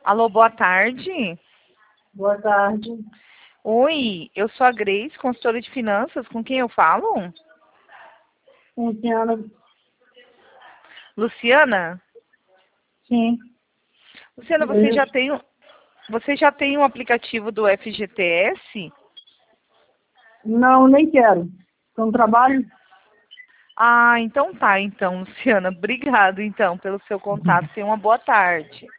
Alô, boa tarde. Boa tarde. Oi, eu sou a Grace, consultora de finanças. Com quem eu falo? Luciana, Luciana? sim. Luciana, você já tem um aplicativo do FGTS? Não, nem quero. Então, trabalho? Ah, então tá, então, Luciana. Obrigado, então, pelo seu contato. Tenha uma boa tarde.